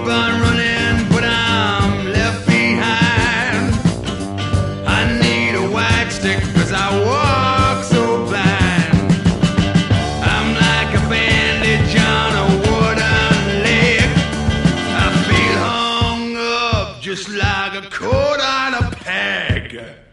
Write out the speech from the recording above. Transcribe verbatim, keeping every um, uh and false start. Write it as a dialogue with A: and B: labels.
A: on running, but I'm left behind. I need a white stick, cause I walk so blind. I'm like a bandage on a wooden leg. I feel hung up just like a coat on a peg.